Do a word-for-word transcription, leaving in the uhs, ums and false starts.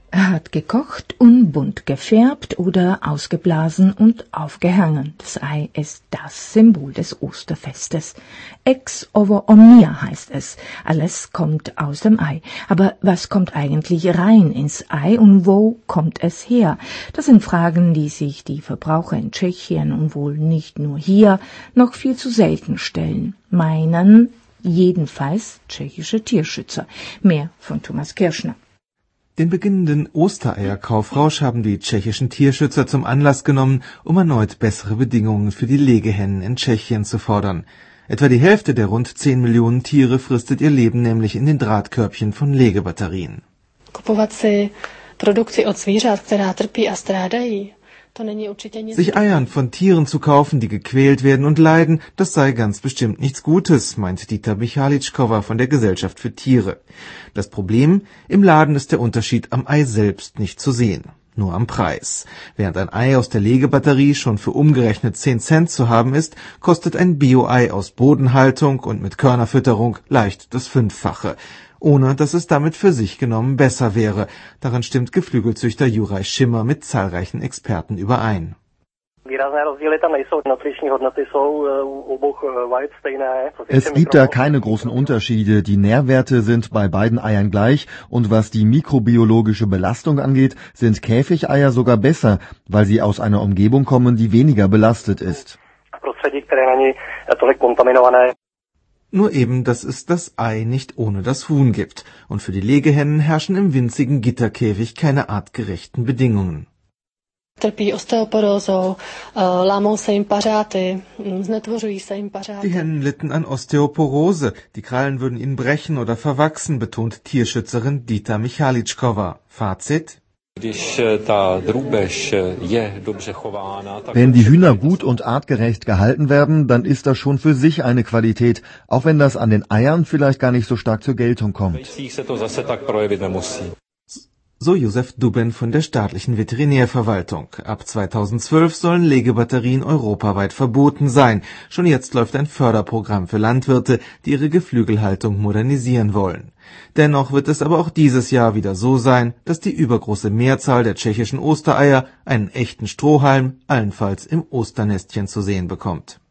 Er hat gekocht und bunt gefärbt oder ausgeblasen und aufgehangen. Das Ei ist das Symbol des Osterfestes. Ex ovo omnia heißt es. Alles kommt aus dem Ei. Aber was kommt eigentlich rein ins Ei und wo kommt es her? Das sind Fragen, die sich die Verbraucher in Tschechien und wohl nicht nur hier noch viel zu selten stellen. Meinen jedenfalls tschechische Tierschützer. Mehr von Thomas Kirschner. Den beginnenden Ostereierkaufrausch haben die tschechischen Tierschützer zum Anlass genommen, um erneut bessere Bedingungen für die Legehennen in Tschechien zu fordern. Etwa die Hälfte der rund zehn Millionen Tiere fristet ihr Leben nämlich in den Drahtkörbchen von Legebatterien. Kupovat si produkci od zvířat, která trpí a strádají. Sich Eiern von Tieren zu kaufen, die gequält werden und leiden, das sei ganz bestimmt nichts Gutes, meint Dita Michalitschkova von der Gesellschaft für Tiere. Das Problem, im Laden ist der Unterschied am Ei selbst nicht zu sehen, nur am Preis. Während ein Ei aus der Legebatterie schon für umgerechnet zehn Cent zu haben ist, kostet ein Bio-Ei aus Bodenhaltung und mit Körnerfütterung leicht das Fünffache. Ohne dass es damit für sich genommen besser wäre. Daran stimmt Geflügelzüchter Juraj Schimmer mit zahlreichen Experten überein. Es gibt da keine großen Unterschiede. Die Nährwerte sind bei beiden Eiern gleich und was die mikrobiologische Belastung angeht, sind Käfigeier sogar besser, weil sie aus einer Umgebung kommen, die weniger belastet ist. Nur eben, dass es das Ei nicht ohne das Huhn gibt. Und für die Legehennen herrschen im winzigen Gitterkäfig keine artgerechten Bedingungen. Trpí osteoporózou, lámou se jim pařáty, znetvořují se jim pařáty. Die Hennen litten an Osteoporose. Die Krallen würden ihnen brechen oder verwachsen, betont Tierschützerin Dita Michalitschkova. Fazit: Wenn die Hühner gut und artgerecht gehalten werden, dann ist das schon für sich eine Qualität, auch wenn das an den Eiern vielleicht gar nicht so stark zur Geltung kommt. So Josef Duben von der staatlichen Veterinärverwaltung. Ab zweitausendzwölf sollen Legebatterien europaweit verboten sein. Schon jetzt läuft ein Förderprogramm für Landwirte, die ihre Geflügelhaltung modernisieren wollen. Dennoch wird es aber auch dieses Jahr wieder so sein, dass die übergroße Mehrzahl der tschechischen Ostereier einen echten Strohhalm, allenfalls im Osternestchen, zu sehen bekommt.